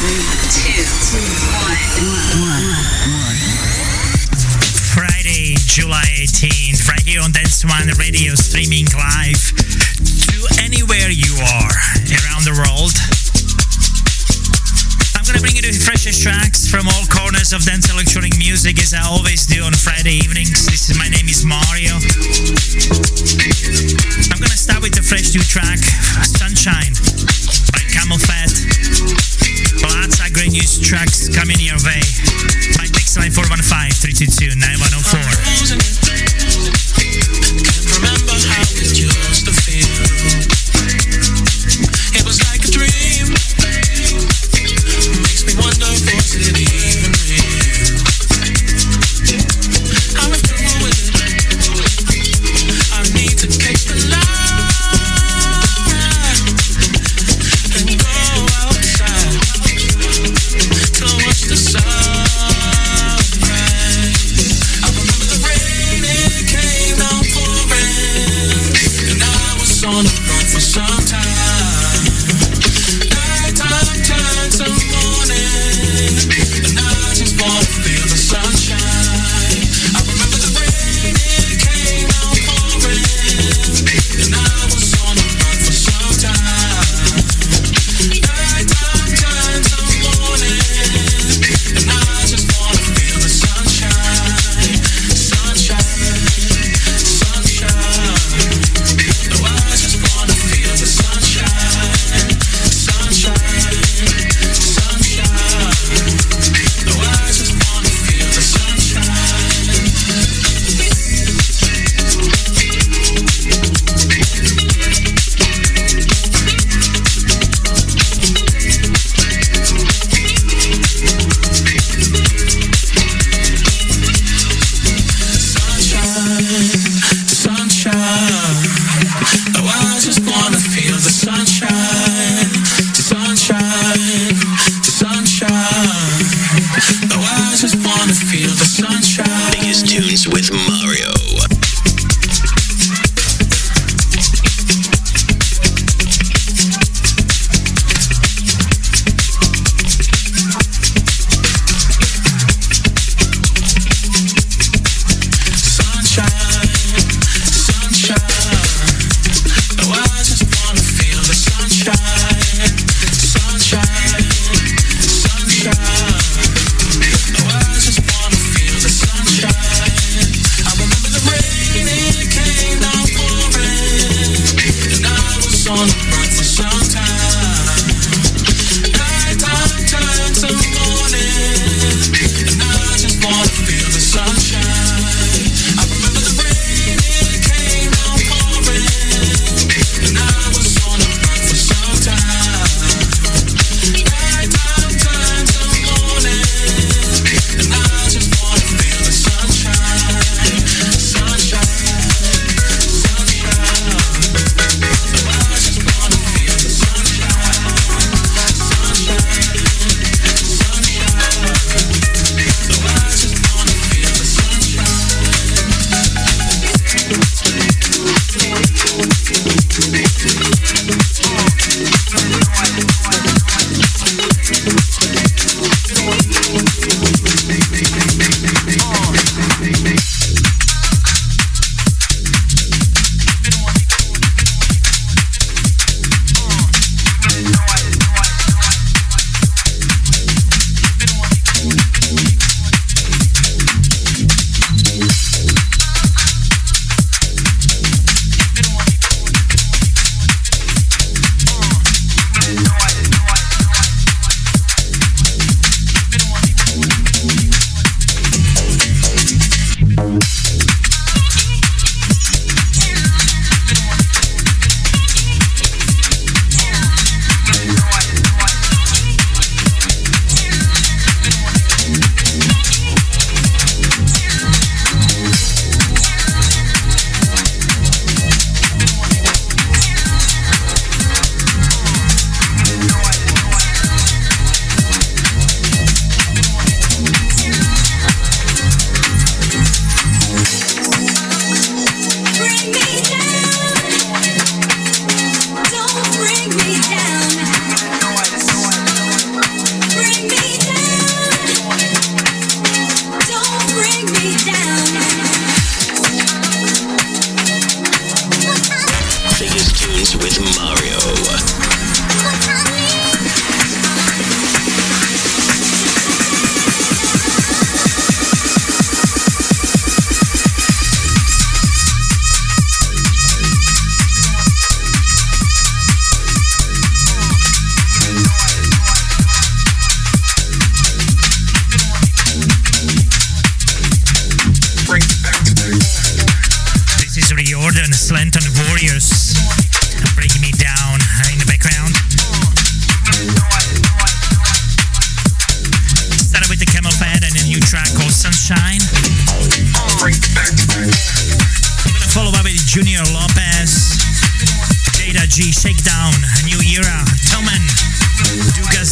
Friday, July 18th, right here on Dance One Radio, streaming live to anywhere you are around the world. I'm gonna bring you the freshest tracks from all corners of dance electronic music, as I always do on Friday evenings. My name is Mario. I'm gonna start with the fresh new track, Sunshine by Camel Fat. Lots of great news tracks coming your way. My text line 415-322-9104. Can't remember how it used to feel. It was like a dream. Makes me wonder, was it even real? I went through with it. I need to catch the light and go outside to watch the sun. I remember the rain, it came.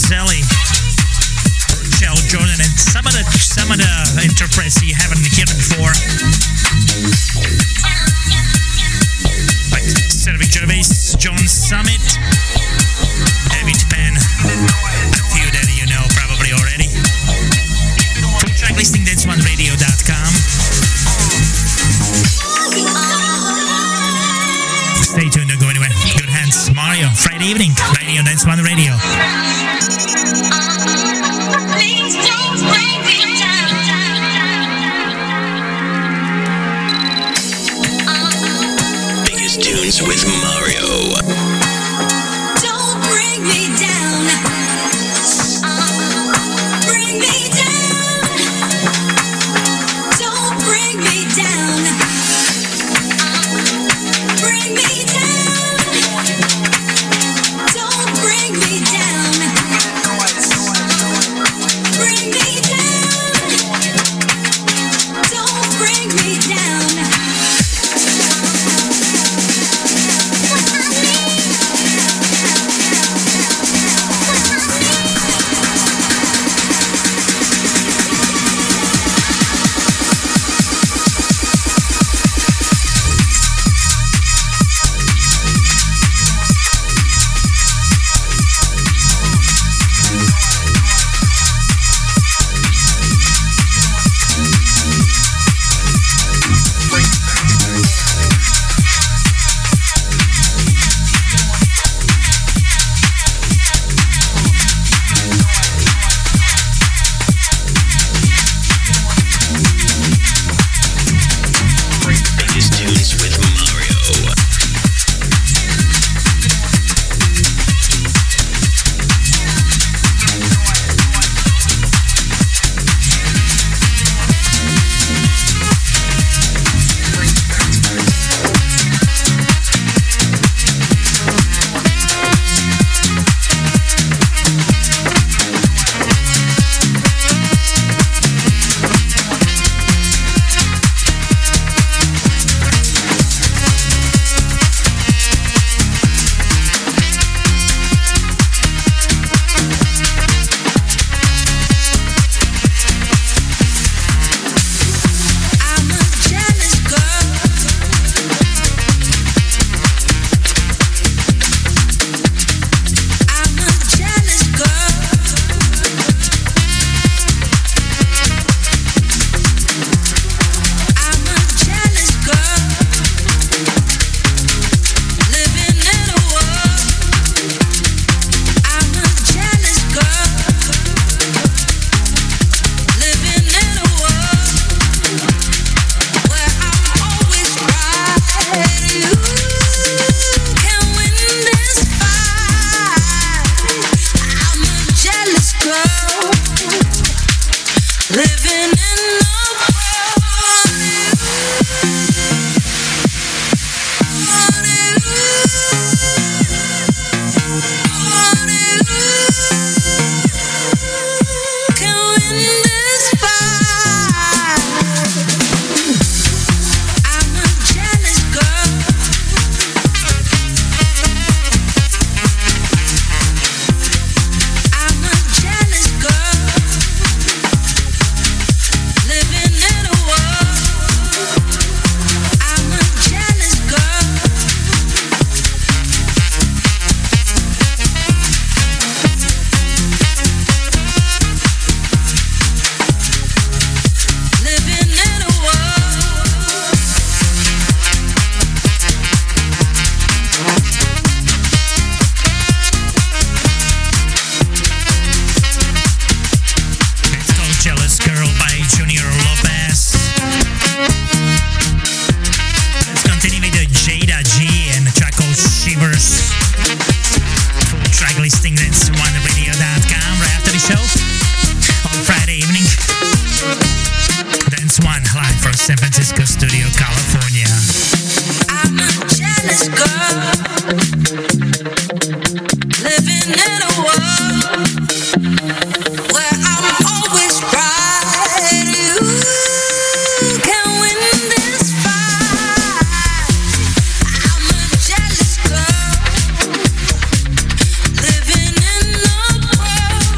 Roselli, Rochelle Jordan, and some of the interprets you haven't heard before, like Cedric Gervais, John Summit, David Penn, a few that you know probably already. Full track listing, dance1radio.com. Stay tuned, don't go anywhere. Good hands, Mario, Friday evening, Radio Dance One Radio. Biggest tunes with Mario. Don't bring me down. Bring me down. Don't bring me down. Bring me down. Don't bring me down. Bring me down. Don't bring me down. San Francisco studio, California. I'm a jealous girl, living in a world where I'm always right. You can win this fight. I'm a jealous girl, living in a world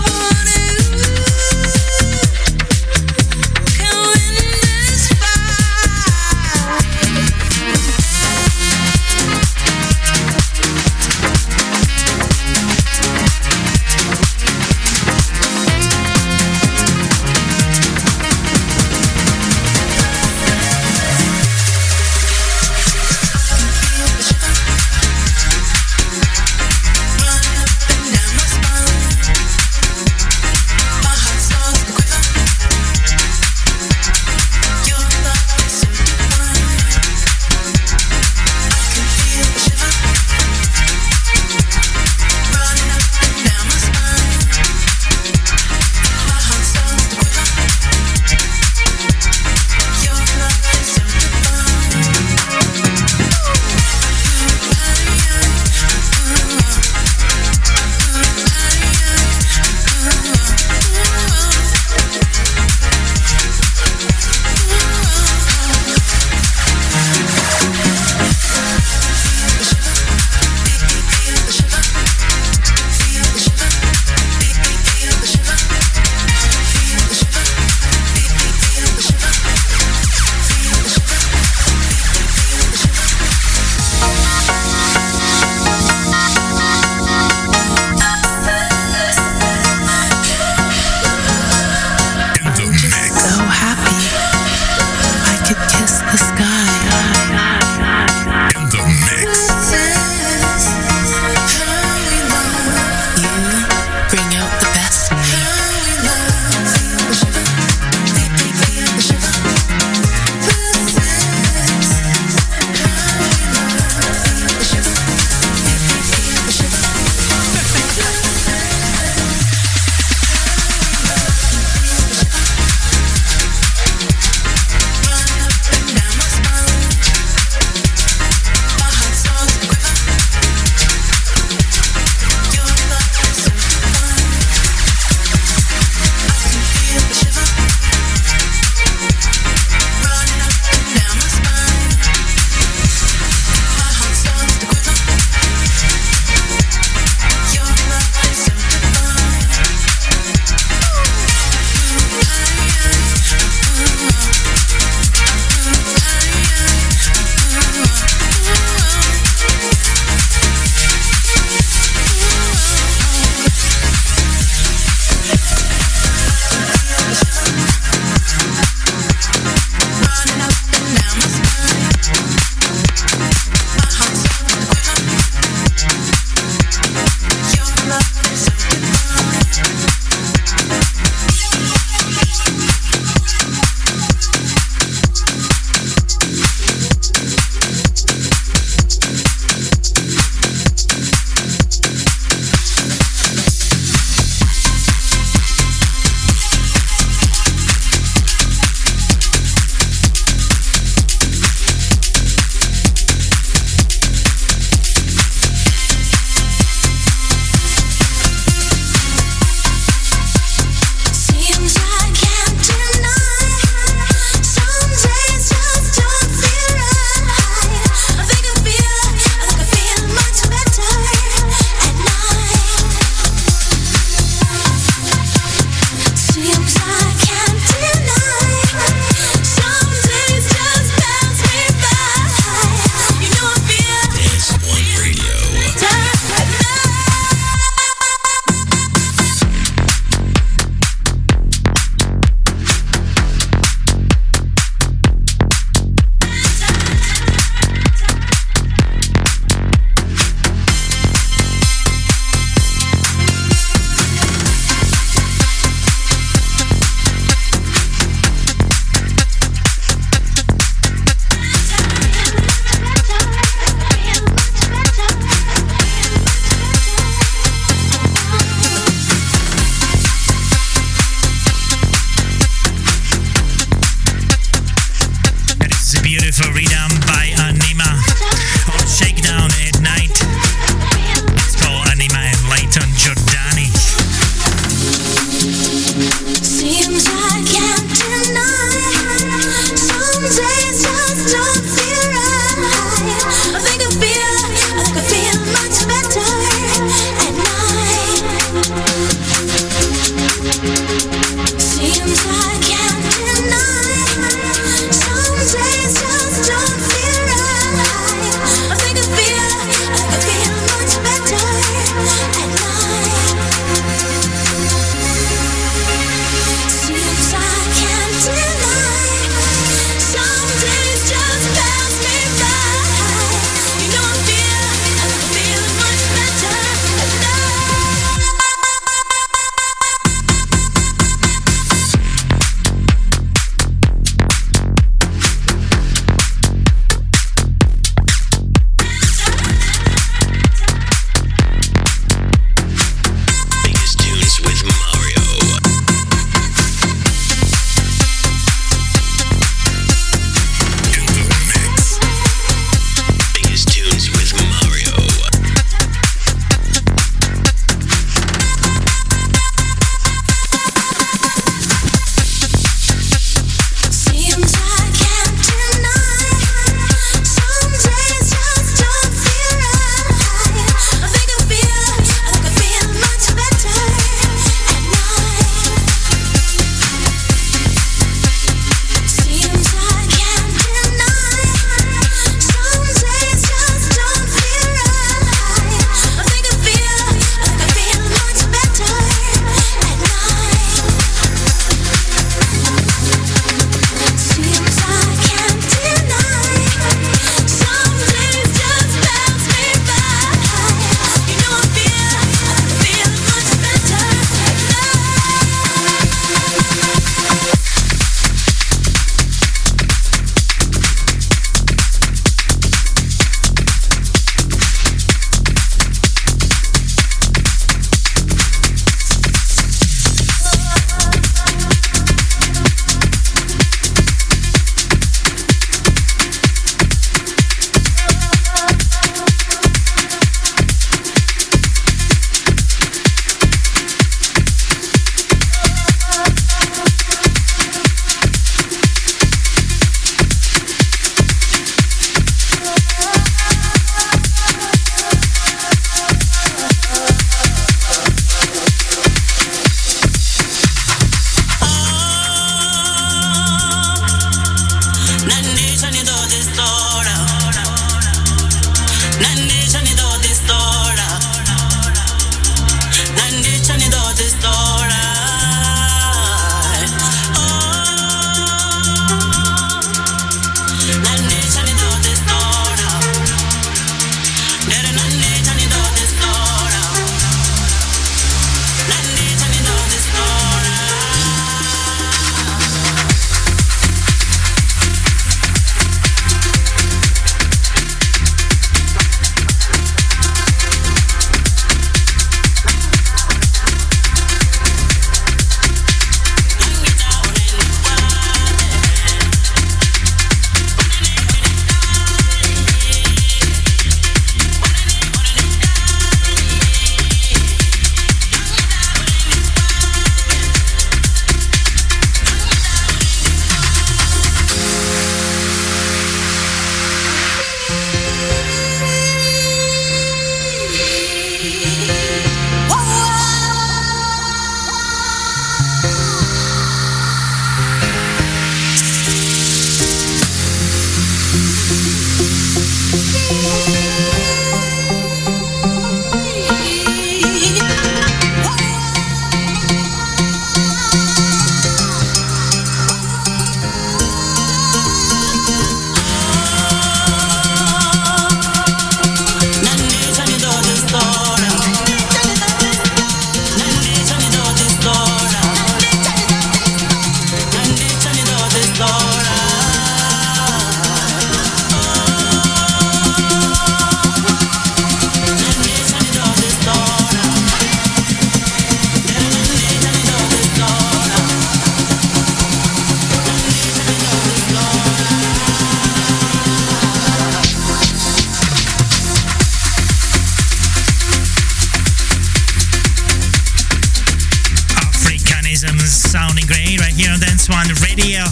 Minimalism sounding great right here on Dance One Radio.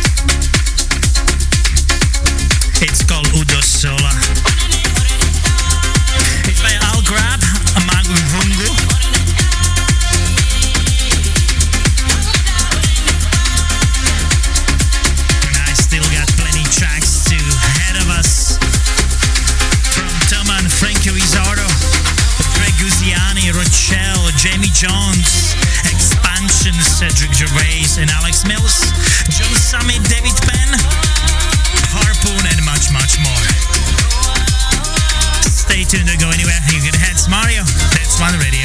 It's called Udo Sola. It's by Al Grab, Magu Rungu. And I still got plenty tracks to ahead of us. From Toma and Frankie Rizzardo, Greg Guziani, Rochelle, Jamie Jones, Expansion, Cedric Gervais and Alex Mills, John Summit, David Penn, Harpoon and much, much more. Stay tuned, don't go anywhere. You can head Mario. That's One Radio.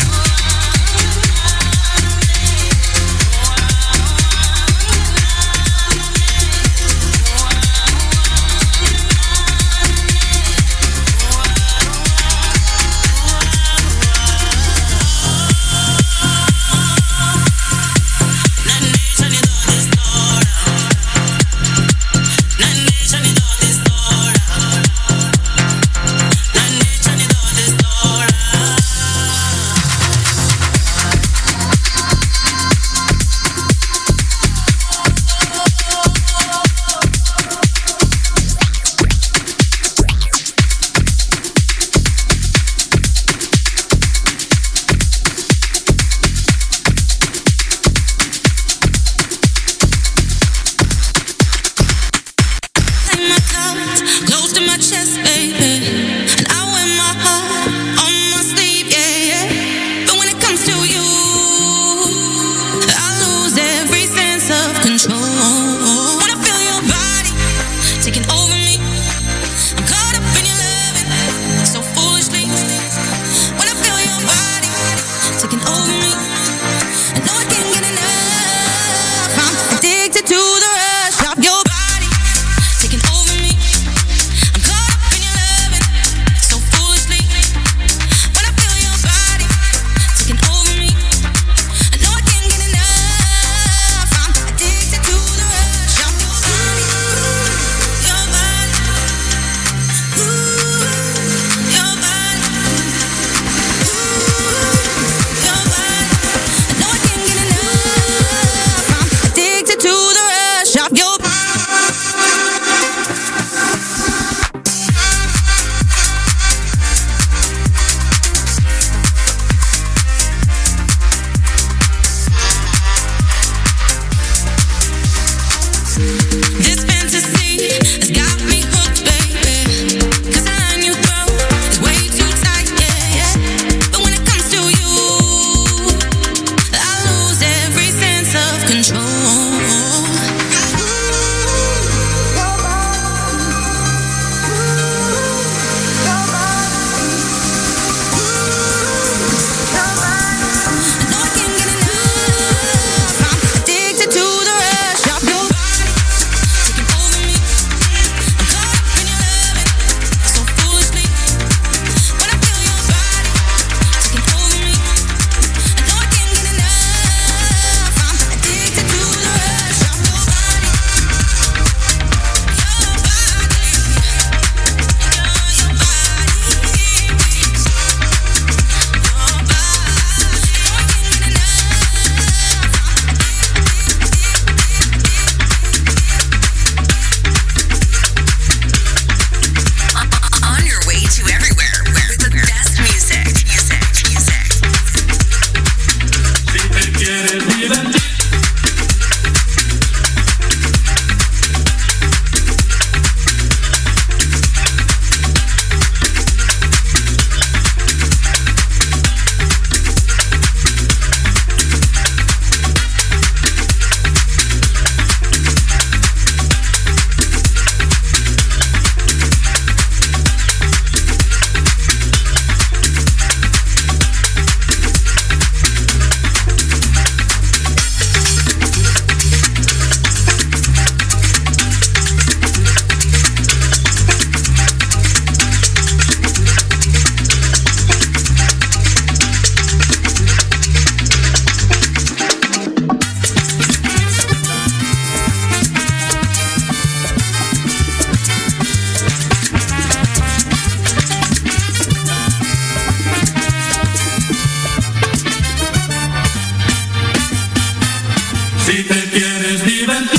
divertir.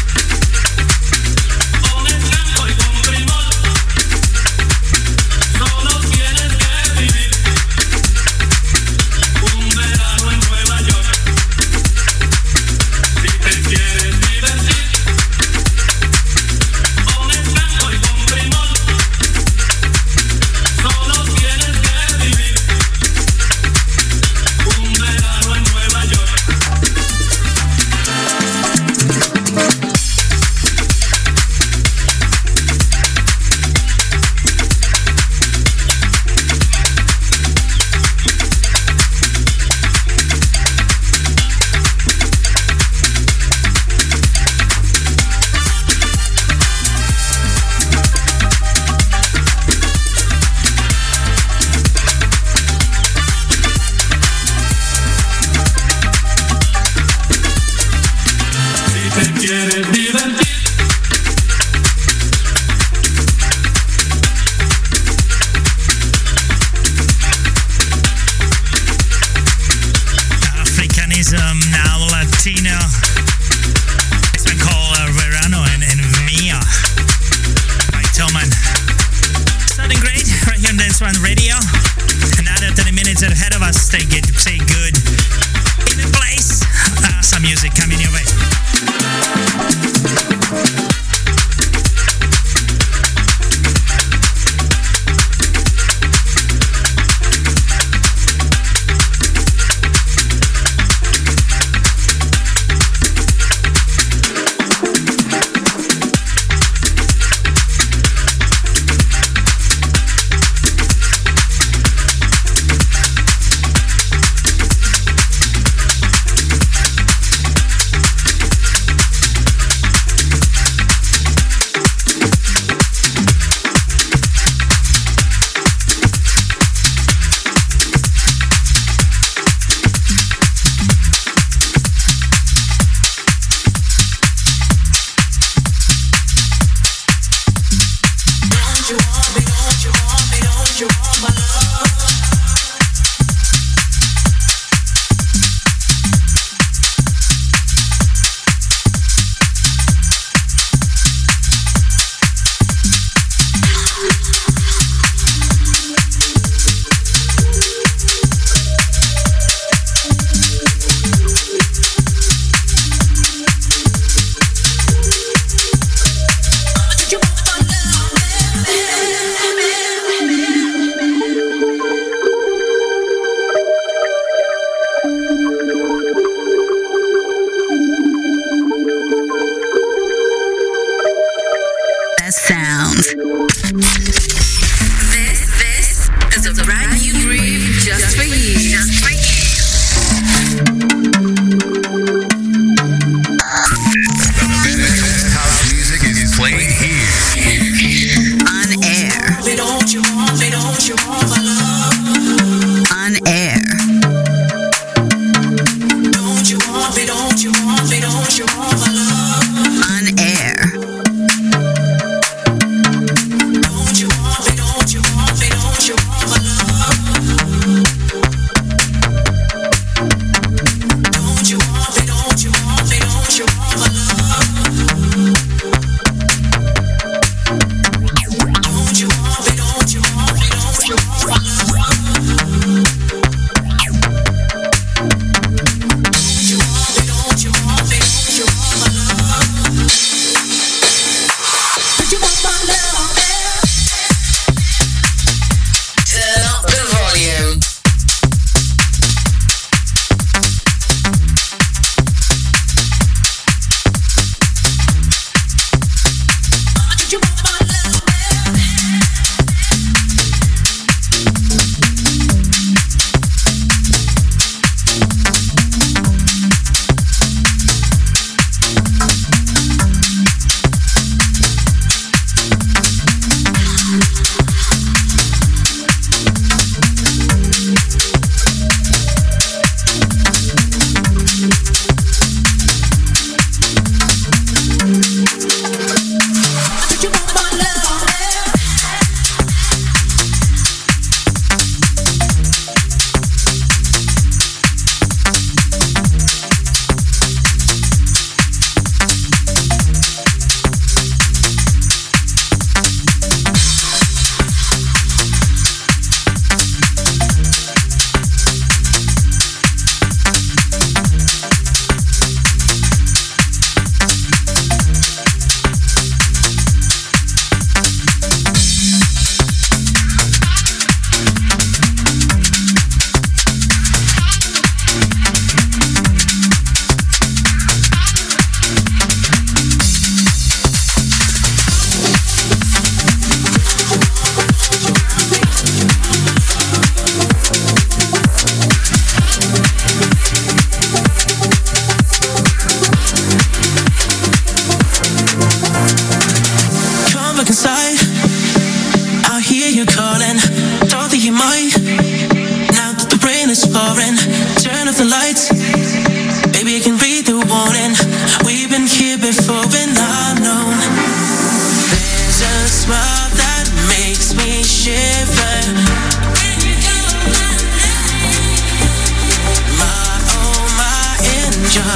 Con el campo y con primor, solo tienes que vivir un verano en Nueva York. Si te quieres divertir, con el campo y con primor, solo tienes que vivir un verano en Nueva York. Si te quieres divertir, Africanism, now Latino. This one called Verano en Mia by Toman. Sounding great right here on Dance One Radio. Another 30 minutes ahead of us. Stay good in a place. Some music coming your way.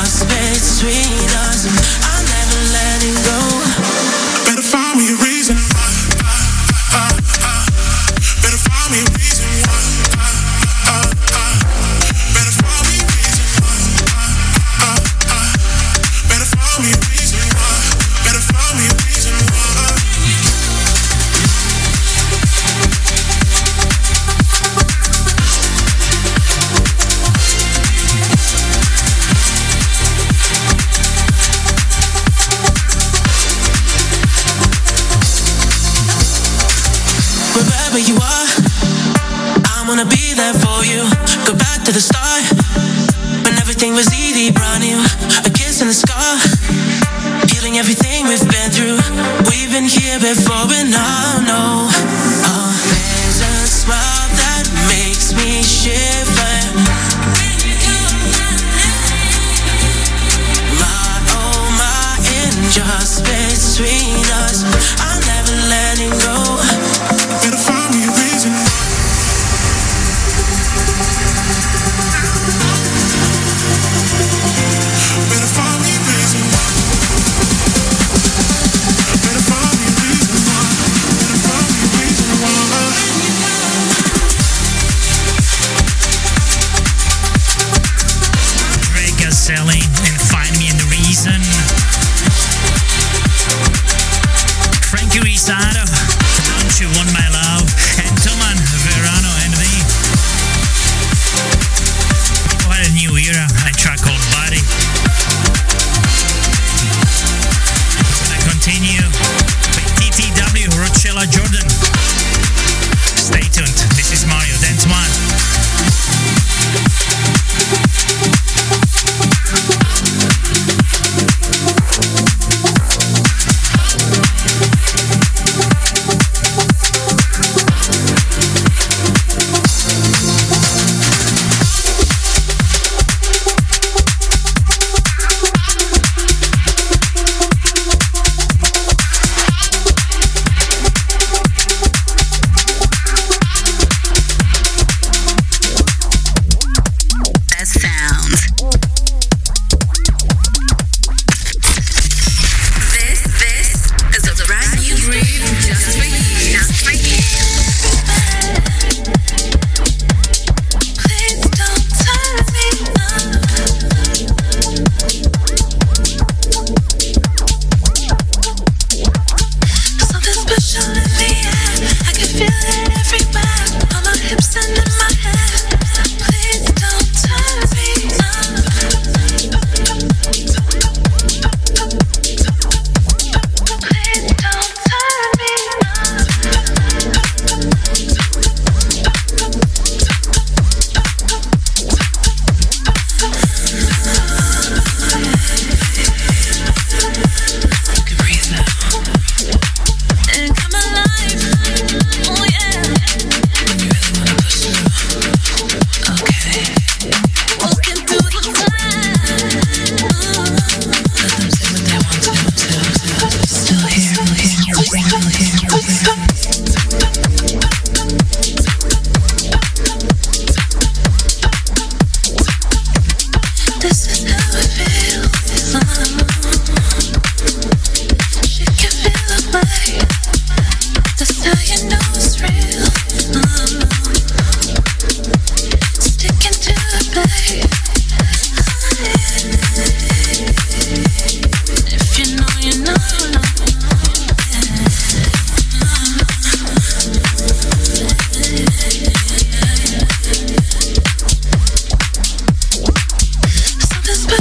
just between us. I'll never let it go. Better find me a reason. Better find me a reason. Better find me a reason. Better find me a reason. Better find me a reason. Wherever you are, I wanna be there for you. Go back to the start, when everything was easy, brand new. A kiss and a scar, healing everything we've been through. We've been here before and now know. Oh, there's a smile that makes me shiver. My, oh my, and just between us, I'll never let it go. Better find me a reason. Better find me a reason. Better find me a reason why. Better find me a reason why. Greg Gazelli and Find Me a Reason. Frankie Rizardo, Don't You Want My Love, and Toman Verano and me. What a new era, a track called Body. We're gonna continue with TTW, Rochella Jordan. Stay tuned, this is Mario Dance One. Something special.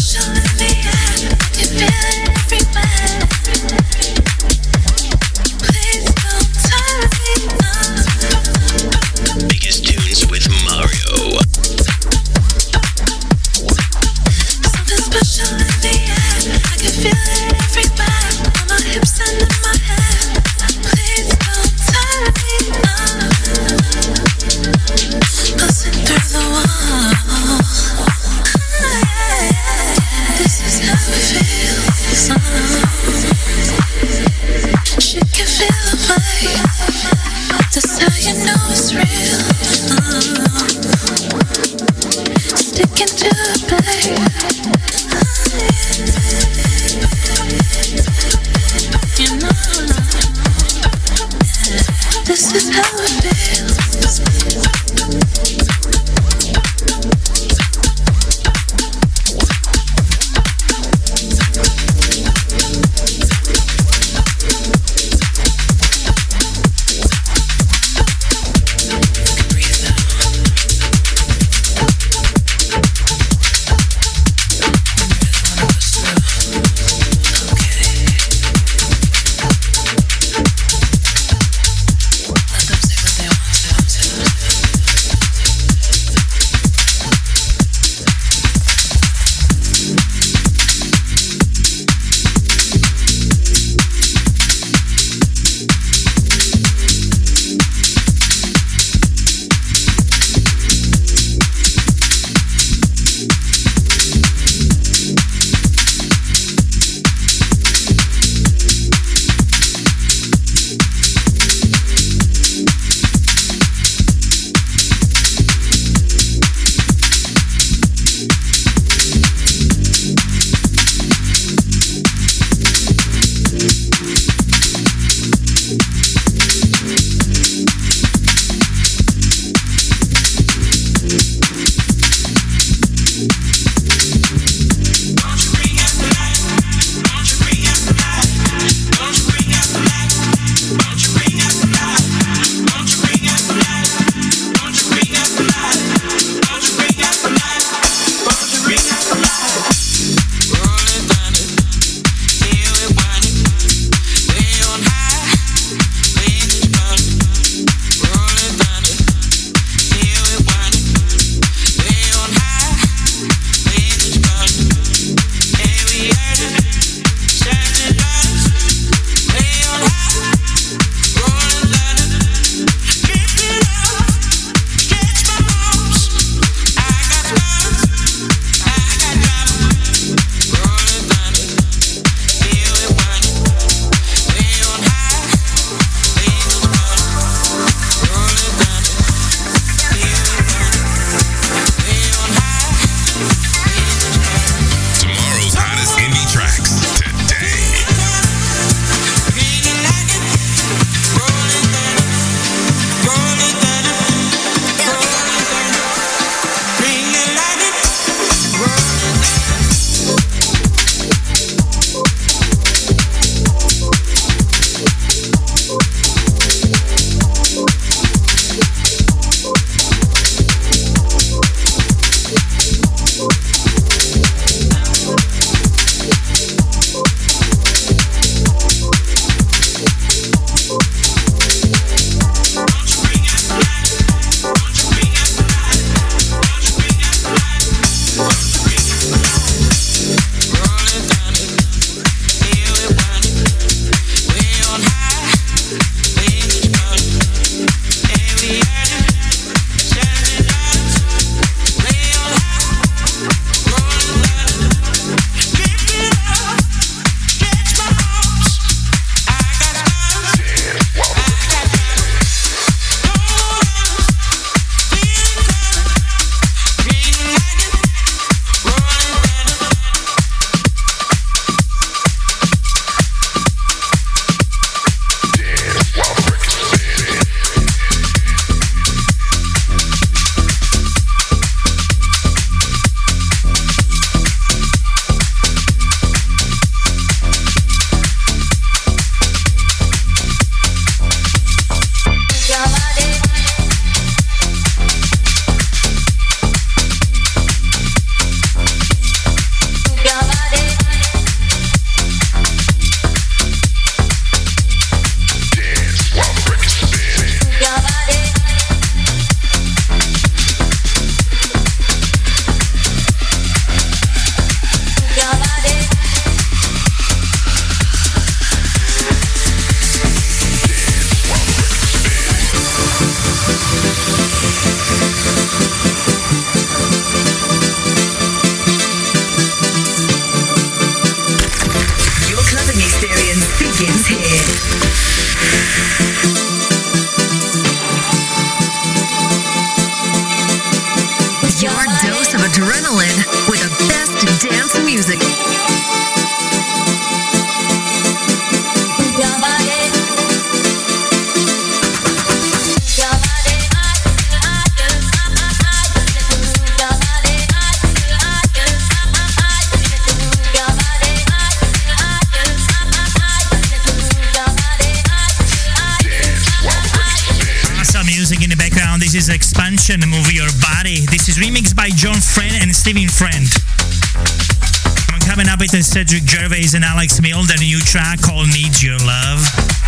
Oasis expansion, Move Your Body. This is remixed by John Friend and Stephen Friend. And coming up with Cedric Gervais and Alex Mill, the new track called Need Your Love.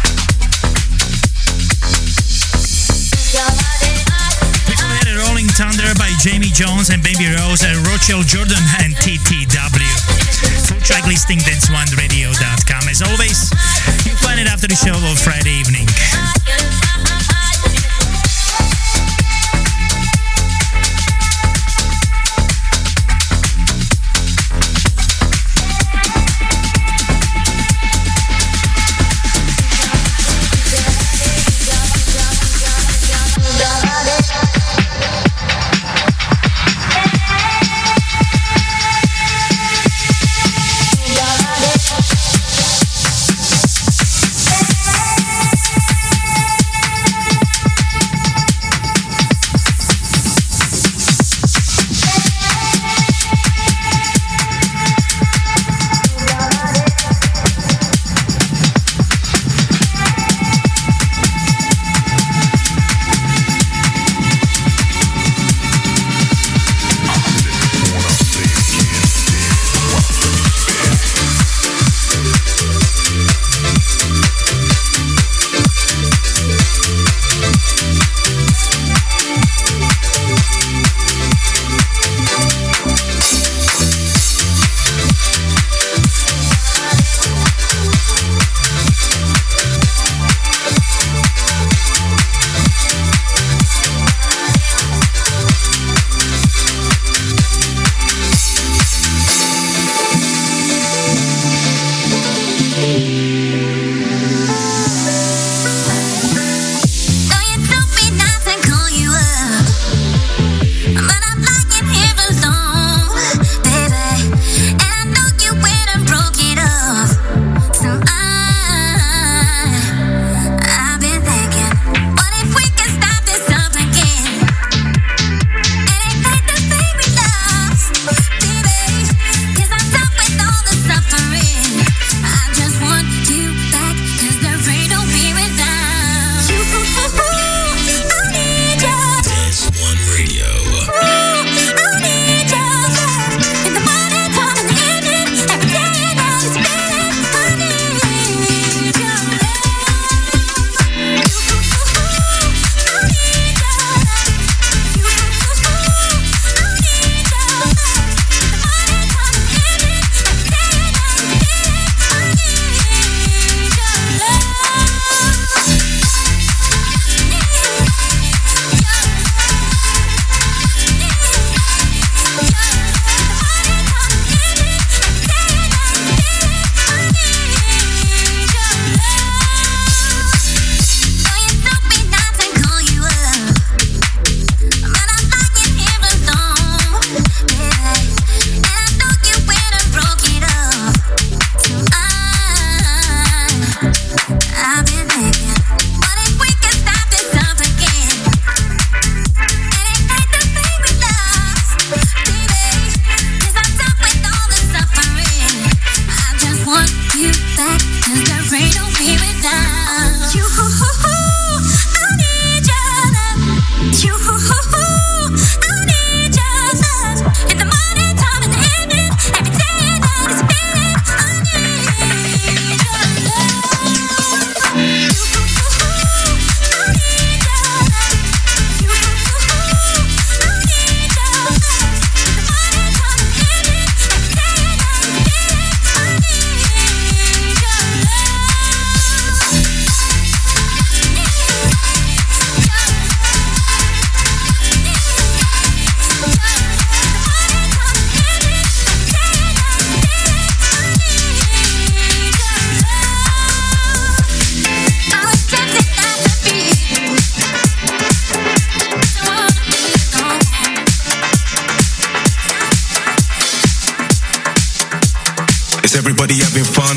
Before that, Rolling Thunder by Jamie Jones and Baby Rose and Rochelle Jordan and TTW. Full track listing dance1radio.com. As always, you find it after the show on Friday evening. Is everybody having fun?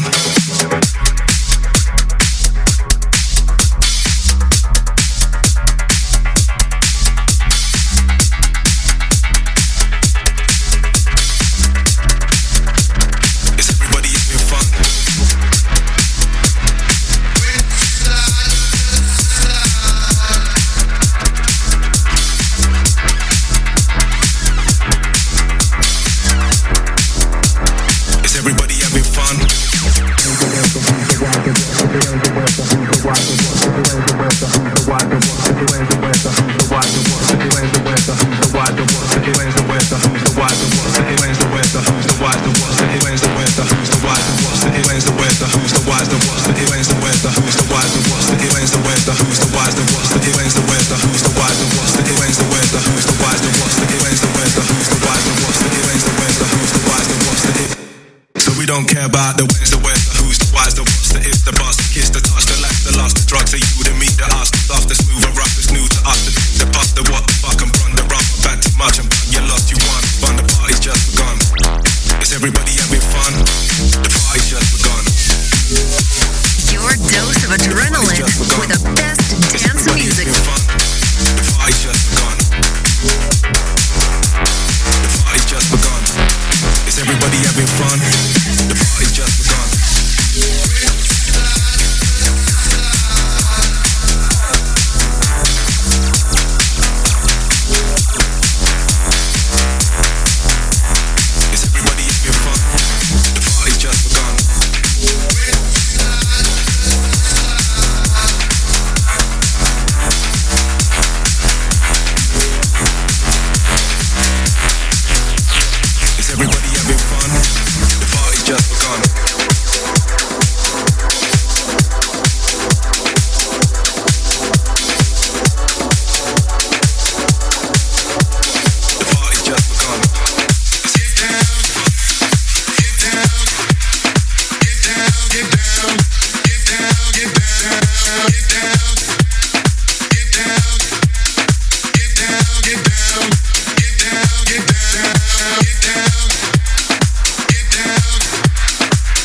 We don't care about the where's, the who's, the why's, the what's, the if, the bust, the kiss, the touch, the laugh, the lust, the drugs, the you, the me, the us, the stuff, the smooth, the rough, the new to us, the puff, the what, the fuck, and run, the run, back too much, and you lost, you won, fun, the party's just begun. Is everybody having fun? The party's just begun. Your dose of adrenaline with the best dance music. The party's just begun. The party's just begun. Is everybody having fun? The party's just begun. Is everybody having fun? The party's just begun. Everybody having fun? The party's just begun. The party's just begun. Get down, get down, get down, get down, get down, get down, get down, get down, get down, get down, get down, get down, get down.